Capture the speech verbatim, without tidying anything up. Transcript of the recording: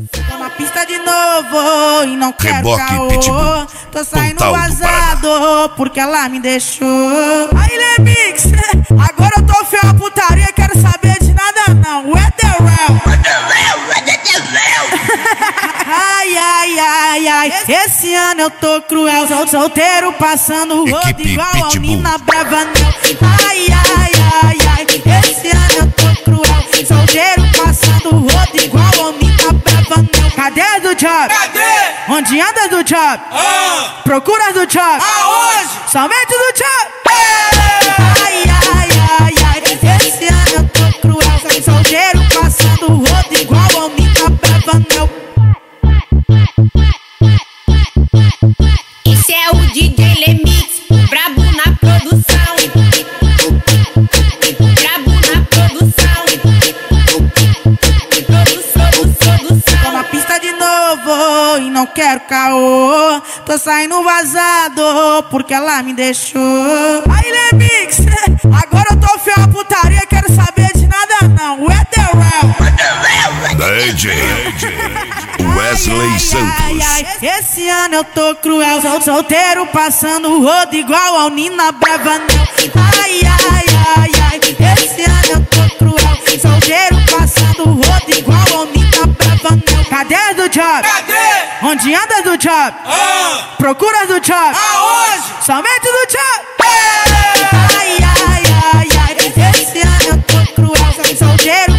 Tô na pista de novo e não quero Reboque, caô. Pitbull, Tô saindo Pontal do vazado porque ela me deixou. Aí, Lemix, agora eu tô feio a putaria, quero saber de nada não. Where the real? Ai, ai, ai, ai, esse ano eu tô cruel. Sou solteiro passando o rodo Equipe igual ao Pitbull. Nina Bravanel. Ai, ai, ai, ai, esse ano eu tô cruel. Solteiro passando o rodo igual ao Nina Bravanel. Cadê do job? Cadê? Onde anda do job? Ah, Procura do job? aonde? Somente do job? Ei! Ai, ai, ai, ai, esse ano eu tô cruel. Solteiro passando o rodo igual ao Nina Bravanel. Esse é o D J Lemix, o brabo na produção. O brabo na produção. Produção, Tô produção. na pista de novo e não quero caô. Tô saindo vazado porque ela me deixou. Aí, Lemix, agora eu tô feio a putaria, quero saber de nada não. Where the real? D J Wesley Ai, ai, Santos. ai, esse ano eu tô cruel. Sol- solteiro passando o rodo igual ao Nina Bravanel. Ai, ai, ai, ai, esse ano eu tô cruel. Solteiro passando o rodo igual ao Nina Bravanel. Cadê do job? Cadê? Onde anda do job? Ah, Procura do job? aonde? Somente do job? Ei! Ai, ai, ai, ai, esse ano eu tô cruel. Solteiro